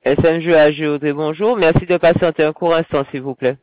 SMJ AGOT, bonjour. Merci de patienter un court instant, s'il vous plaît.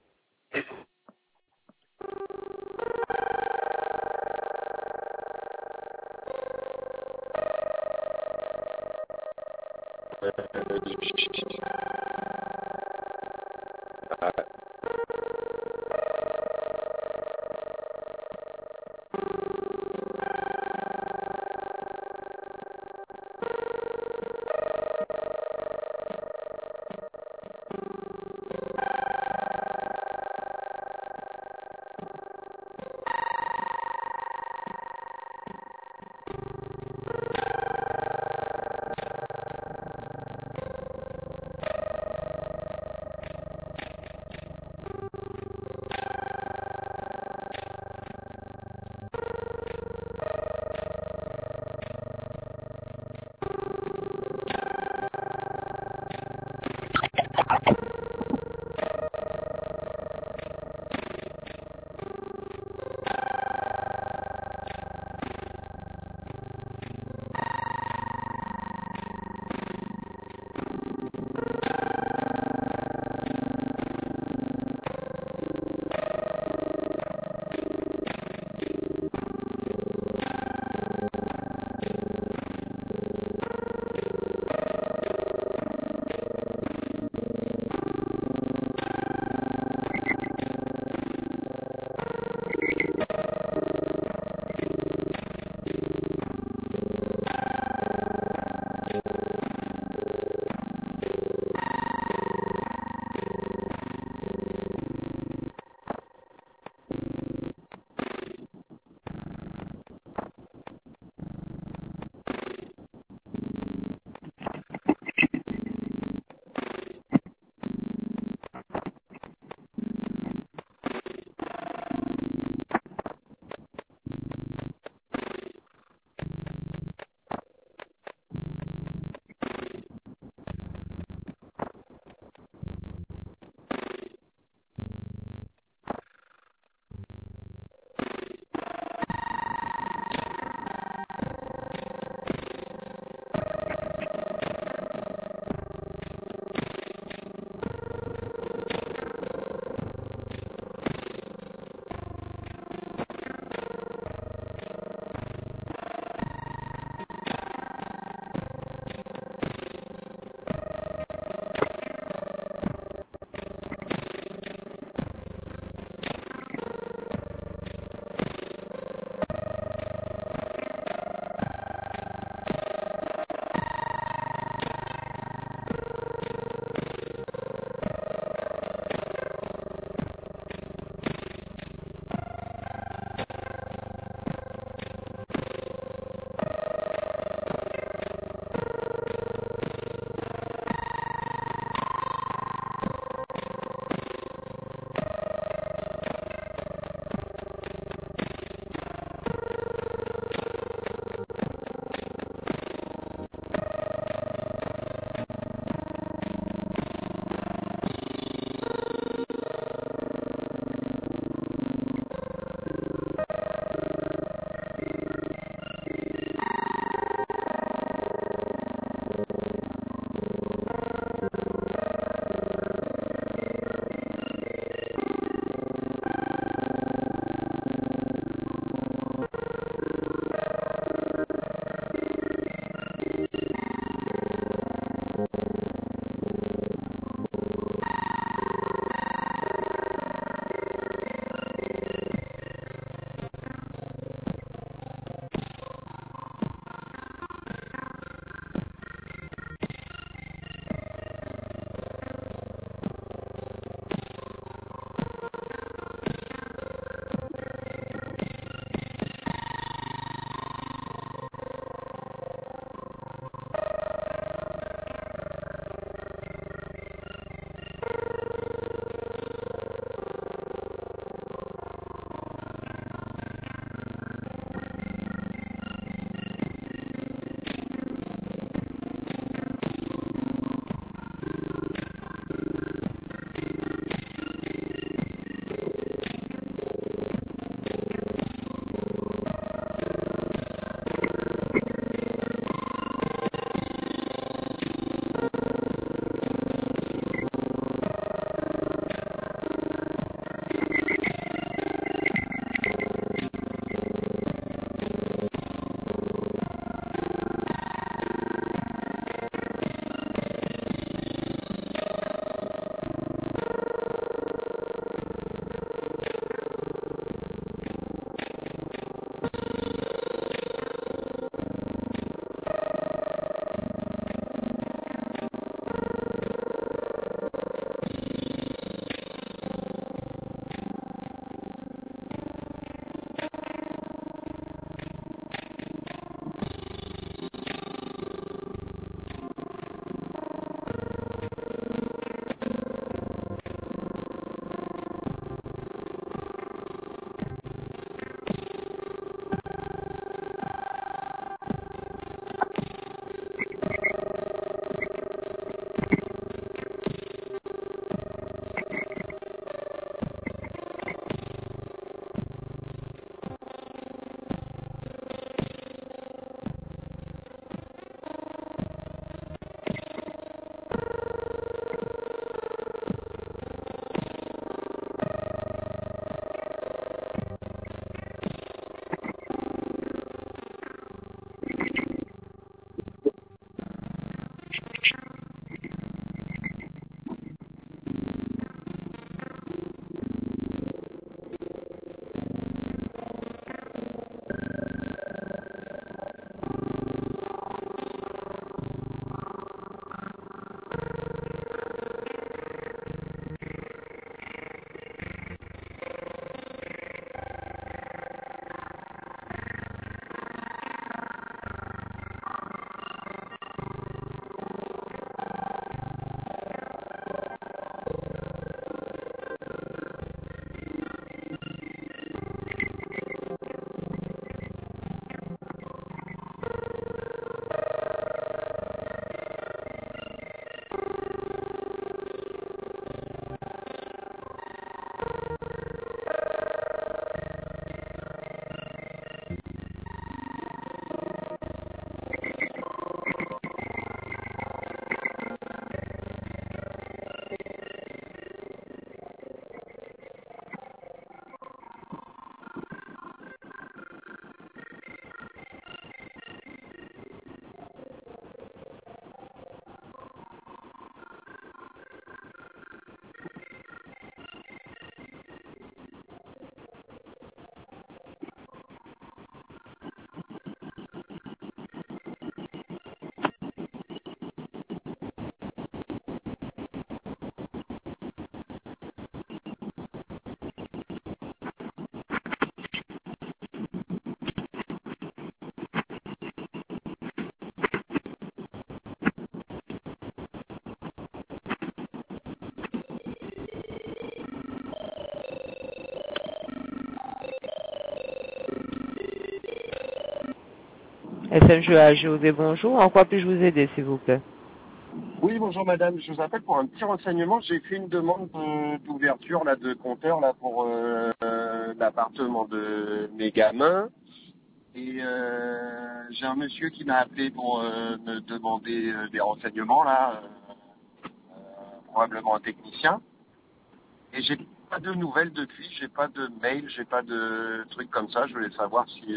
SMGA, José, bonjour. En quoi puis-je vous aider, s'il vous plaît? Oui, bonjour madame, je vous appelle pour un petit renseignement. J'ai fait une demande d'ouverture là, de compteur là, pour l'appartement de mes gamins. Et j'ai un monsieur qui m'a appelé pour me demander des renseignements là, probablement un technicien. Et j'ai pas de nouvelles depuis, j'ai pas de mail, j'ai pas de trucs comme ça. Je voulais savoir si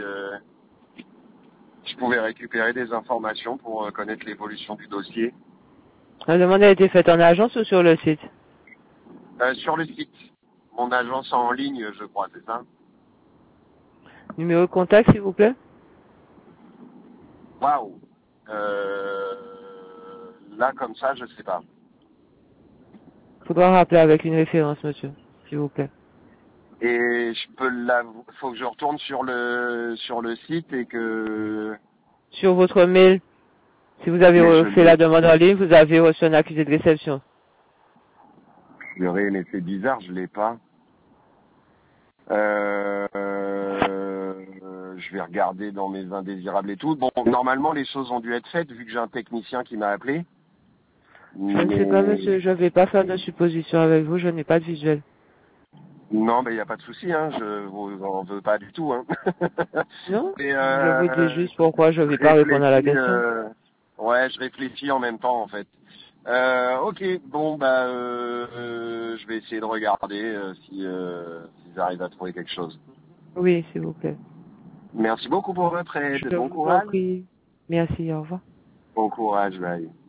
je pouvais récupérer des informations pour connaître l'évolution du dossier. La demande a été faite en agence ou sur le site? Sur le site, mon agence en ligne, je crois, c'est ça? Numéro de contact, s'il vous plaît? Waouh. Là, comme ça, je sais pas. Faudra rappeler avec une référence, monsieur, s'il vous plaît. Et je peux faut que je retourne sur le site et que Sur votre mail, si vous avez mais je fait la l'ai. demande en ligne, vous avez reçu un accusé de réception. Mais c'est bizarre, je l'ai pas. Je vais regarder dans mes indésirables et tout. Bon, normalement, les choses ont dû être faites vu que j'ai un technicien qui m'a appelé. Je ne sais pas, Mais monsieur, je ne vais pas faire de supposition avec vous, je n'ai pas de visuel. non, mais il n'y a pas de souci, hein. Je vous en veux pas du tout, hein. Non? Et Je vous dis juste pourquoi je ne vais pas répondre à la question. ouais, je réfléchis en même temps en fait. Ok, bon bah je vais essayer de regarder si j'arrive à trouver quelque chose. Oui, s'il vous plaît. Merci beaucoup pour votre aide. Je Bon vous en courage. prie. Merci, au revoir. Bon courage, bye.